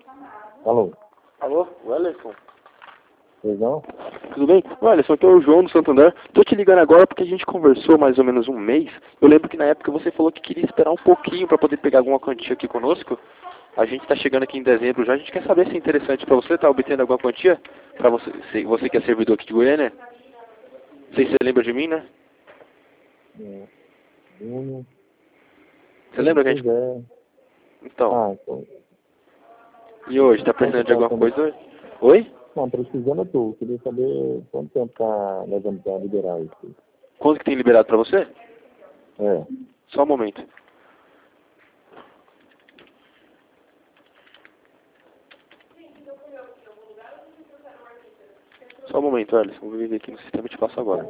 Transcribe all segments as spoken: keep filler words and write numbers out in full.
Alô, Alô, Wellerson? pois não? Tudo bem? Olha, só que é o João do Santander. Tô te ligando agora porque a gente conversou mais ou menos um mês. Eu lembro que na época você falou que queria esperar um pouquinho para poder pegar alguma quantia aqui conosco. A gente tá chegando aqui em dezembro já. A gente quer saber se é interessante para você. Tá obtendo alguma quantia? Para você, se- você que é servidor aqui de Goiânia. Não sei se você lembra de mim, né? É, Bruno. Você lembra que a Pois gente... é. Então, Ah, então. e hoje? Tá Quanto precisando de tá alguma sendo? coisa hoje? Oi? Não, precisando eu tô. Queria saber quanto tempo tá levando pra liberar isso. Quanto que tem liberado para você? É. Só um momento. Só um momento, Alisson. Vou ver aqui no sistema e te passo agora.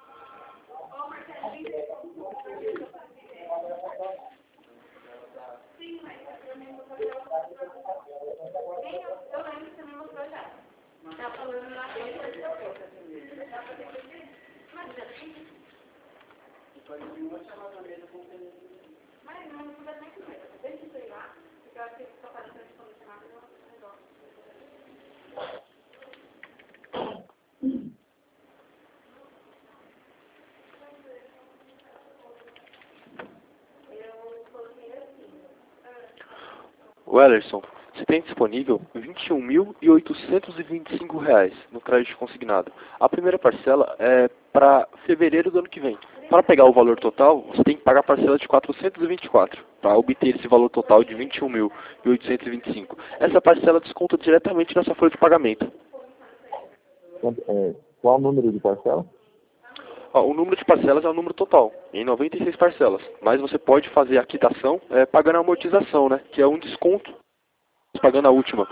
Wellerson, você tem disponível vinte e um mil e oitocentos e vinte e cinco reais no crédito consignado. A primeira parcela é para fevereiro do ano que vem. Para pegar o valor total, você tem que pagar a parcela de quatrocentos e vinte e quatro para obter esse valor total de vinte e um mil e oitocentos e vinte e cinco. Essa parcela desconta diretamente na sua folha de pagamento. Quanto- é, qual o número de parcela? Ó, o número de parcelas é o número total, em noventa e seis parcelas. Mas você pode fazer a quitação é, pagando a amortização, né? Que é um desconto pagando a última.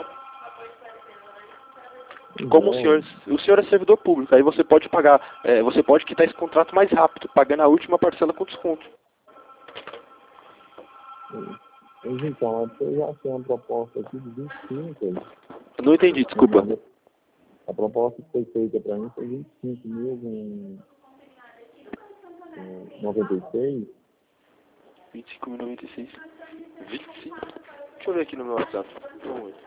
Como o senhor, o senhor é servidor público, aí você pode pagar, é, você pode quitar esse contrato mais rápido, pagando a última parcela com desconto. Mas então, acho que eu já tenho uma proposta aqui de vinte e cinco. Não entendi, desculpa. Mas a proposta que foi feita para mim foi vinte e cinco mil em, em noventa e seis. vinte e cinco mil e noventa e seis. vinte e cinco? Deixa eu ver aqui no meu WhatsApp. Vamos ver.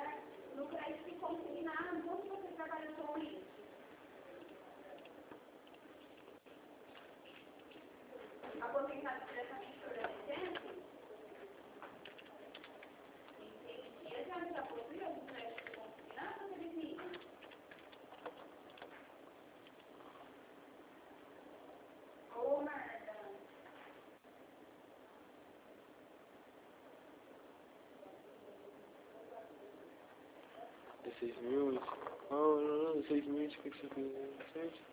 dezesseis mil. Ah, não, não, dezesseis mil e cinquenta e cinco.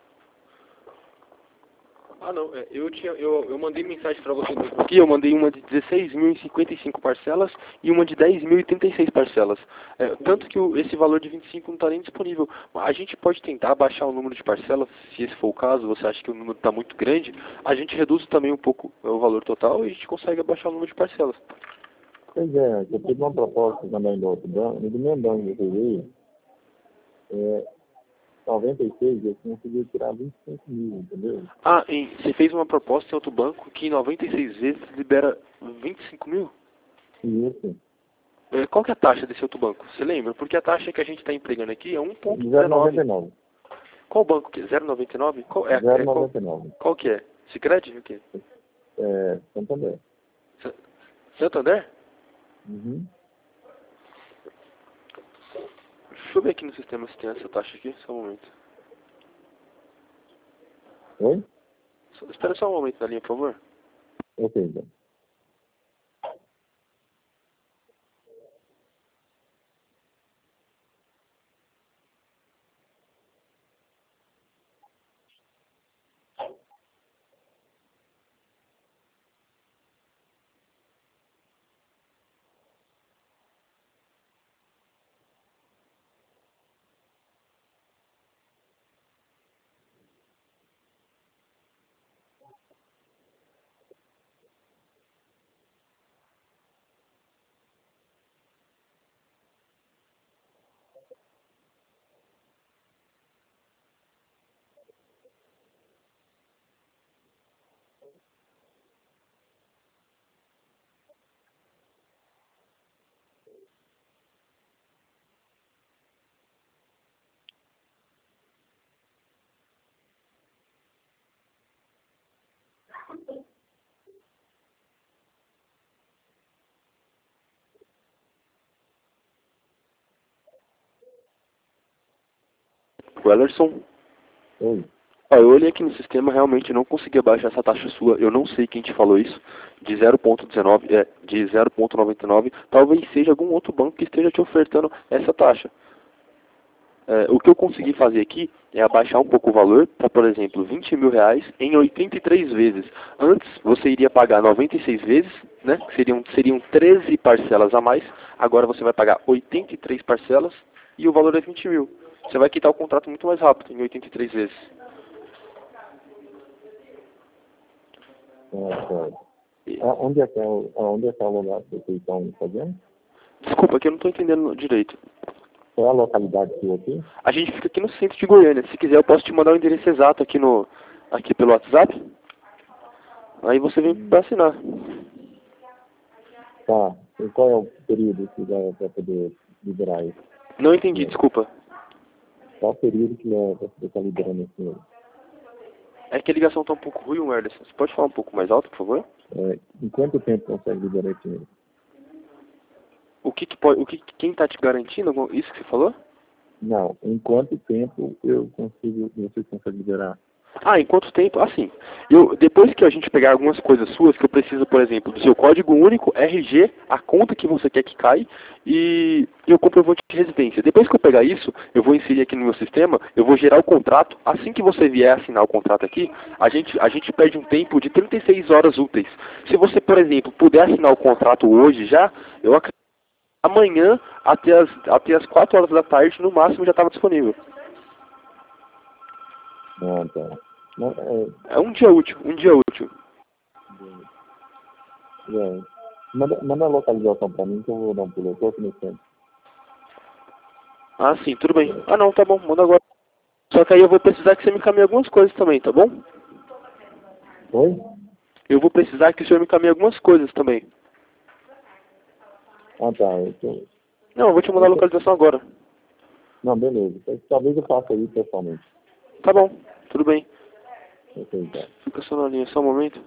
Ah, não, é, eu, tinha, eu, eu mandei mensagem para você mesmo aqui, eu mandei uma de dezesseis mil e cinquenta e cinco parcelas e uma de dez mil e trinta e seis parcelas. É, tanto que o, esse valor de vinte e cinco não está nem disponível. A gente pode tentar baixar o número de parcelas, se esse for o caso, você acha que o número está muito grande, a gente reduz também um pouco o valor total e a gente consegue abaixar o número de parcelas. Pois é, eu tive uma proposta também do outro banco, do mesmo banco que eu veio, é, noventa e seis, eu consegui tirar vinte e cinco mil, entendeu? Ah, e você fez uma proposta em outro banco que em noventa e seis vezes libera vinte e cinco mil? E isso, É, qual que é a taxa desse outro banco? Você lembra? Porque a taxa que a gente está empregando aqui é um ponto zero vírgula noventa dezenove. e nove. Qual banco que é? zero vírgula noventa e nove? Qual, é, zero vírgula é, qual, noventa e nove. qual que é? Sicredi? O quê? É, Santander. Sa- Santander? Uhum. Deixa eu ver aqui no sistema se tem essa taxa aqui. Só um momento. Oi? Só- espera só um momento na linha, por favor. Ok, então. Wellerson, Oi. ó, eu olhei aqui no sistema, realmente não consegui abaixar essa taxa sua, eu não sei quem te falou isso, de zero ponto dezenove, é, de zero ponto noventa e nove, talvez seja algum outro banco que esteja te ofertando essa taxa. É, o que eu consegui fazer aqui é abaixar um pouco o valor para, por exemplo, vinte mil reais em oitenta e três vezes. Antes você iria pagar noventa e seis vezes, né? Seriam, seriam treze parcelas a mais. Agora você vai pagar oitenta e três parcelas e o valor é vinte mil. Você vai quitar o contrato muito mais rápido, em oitenta e três vezes. Ah, certo. Ah, onde é que é o, onde é que é o lugar que vocês estão fazendo? Desculpa, que eu não estou entendendo direito. Qual é a localidade que aqui? A gente fica aqui no centro de Goiânia. Se quiser, eu posso te mandar o endereço exato aqui, no, aqui pelo WhatsApp. Aí você vem para assinar. Tá. E qual é o período que dá para poder liberar isso? Não entendi, desculpa. Qual o período que é para poder estar liberando esse dinheiro? É que a ligação está um pouco ruim, Werderson. Você pode falar um pouco mais alto, por favor? É, em quanto tempo consegue liberar esse dinheiro? O que que pode, o que quem está te garantindo? Isso que você falou? Não. Em quanto tempo eu consigo, vocês conseguem liberar? Ah, em quanto tempo? Assim, eu, depois que a gente pegar algumas coisas suas, que eu preciso, por exemplo, do seu código único, R G, a conta que você quer que caia e, e o comprovante de residência. Depois que eu pegar isso, eu vou inserir aqui no meu sistema, eu vou gerar o contrato. Assim que você vier assinar o contrato aqui, a gente, a gente pede um tempo de trinta e seis horas úteis. Se você, por exemplo, puder assinar o contrato hoje já, eu acredito que amanhã, até as, até as quatro horas da tarde, no máximo, já estava disponível. Ah, tá. Não, é, É um dia útil, um dia útil. é, manda, manda a localização para mim que eu vou dar um pulo. Eu tô aqui no centro. Ah, sim, tudo bem. Ah, não, tá bom, manda agora. Só que aí eu vou precisar que você me encaminhe algumas coisas também, tá bom? Oi? Eu vou precisar que o senhor me encaminhe algumas coisas também. Ah, tá. Eu tô, Não, eu vou te mandar a eu tô, localização agora. não, beleza. Talvez eu faça aí pessoalmente. Tá bom, tudo bem. Ok, tá. Fica só na linha, só um momento.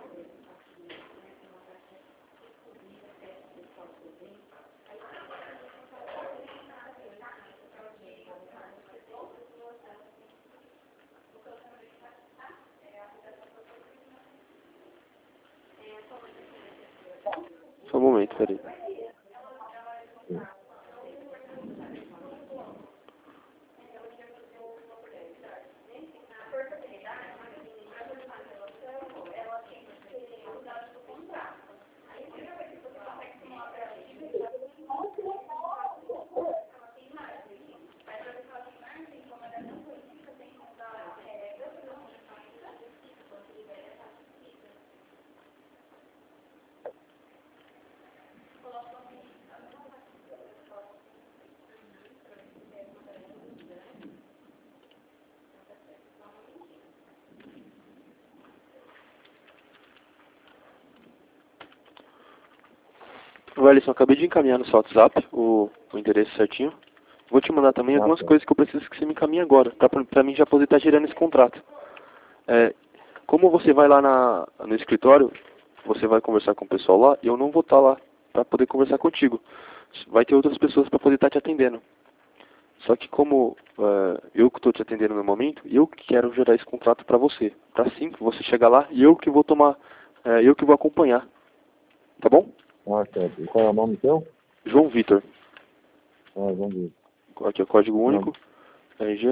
Só um momento, peraí. Wellington, acabei de encaminhar no seu WhatsApp o, o endereço certinho. Vou te mandar também algumas Ah, tá. coisas que eu preciso que você me encaminhe agora, pra, pra mim já poder estar gerando esse contrato. É, como você vai lá na, no escritório, você vai conversar com o pessoal lá, e eu não vou estar lá para poder conversar contigo. Vai ter outras pessoas para poder estar te atendendo. Só que como é, eu que estou te atendendo no momento, eu que quero gerar esse contrato para você. Para assim que você chegar lá, e eu que vou tomar, é, eu que vou acompanhar. Tá bom? Ah, certo. E qual é o nome seu? João Vitor. Ah, vamos ver. Aqui é o código Não. único, R G,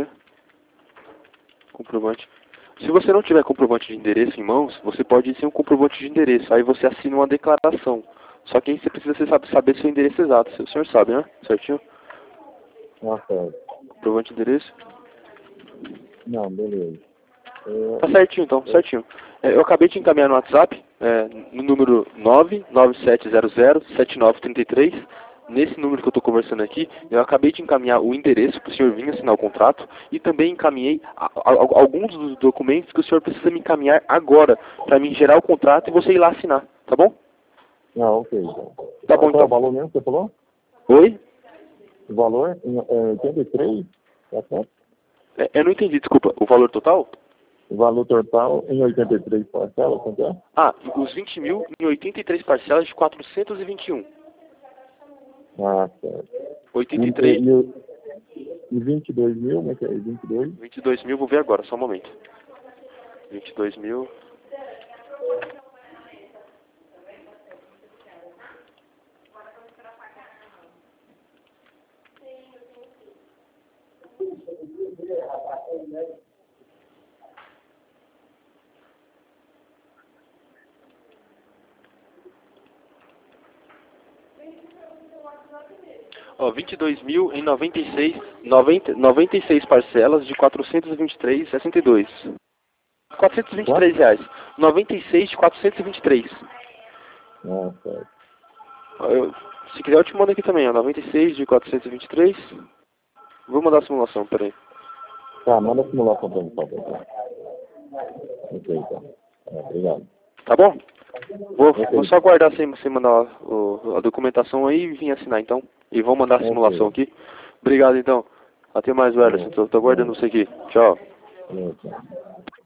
comprovante. Se você não tiver comprovante de endereço em mãos, você pode ir sem um comprovante de endereço. Aí você assina uma declaração. Só que aí você precisa saber, saber seu endereço exato. O senhor sabe, né? Certinho? Ah, certo. Comprovante de endereço. Não, beleza. É, Tá certinho então, certinho. É, eu acabei de encaminhar no WhatsApp, é, no número nove nove sete zero zero sete nove três três. Nesse número que eu estou conversando aqui, eu acabei de encaminhar o endereço para o senhor vir assinar o contrato e também encaminhei a, a, a, alguns dos documentos que o senhor precisa me encaminhar agora para mim gerar o contrato e você ir lá assinar, tá bom? ah, ok. Então. Tá bom Qual é o então. valor mesmo que você falou? Oi? O valor é oitenta e três, tá certo? É, eu não entendi, desculpa. O valor total? O valor total em oitenta e três parcelas, quanto é? Ah, os vinte mil em oitenta e três parcelas de quatrocentos e vinte e um. Ah, certo. oitenta e E, três. e, e, o, E vinte e dois mil, como é que é? vinte e dois? vinte e dois mil, vou ver agora, só um momento. vinte e dois mil. Ó, vinte e dois mil em noventa e seis, noventa, noventa e seis parcelas de quatrocentos e vinte e três reais e sessenta e dois centavos. quatrocentos e vinte e três reais. noventa e seis de quatrocentos e vinte e três. Ah, certo. Ó, eu, se quiser eu te mando aqui também, ó. noventa e seis de quatrocentos e vinte e três. Vou mandar a simulação, peraí. Tá, manda a simulação pra mim, por favor. Ok, então. É, obrigado. Tá bom? Vou, Ok. vou só aguardar sem você mandar o, a documentação aí e vir assinar então. E vou mandar a simulação Ok. aqui. Obrigado então. Até mais, Wellerson. Bom, Tô, tô aguardando bom. você aqui. Tchau. Ok.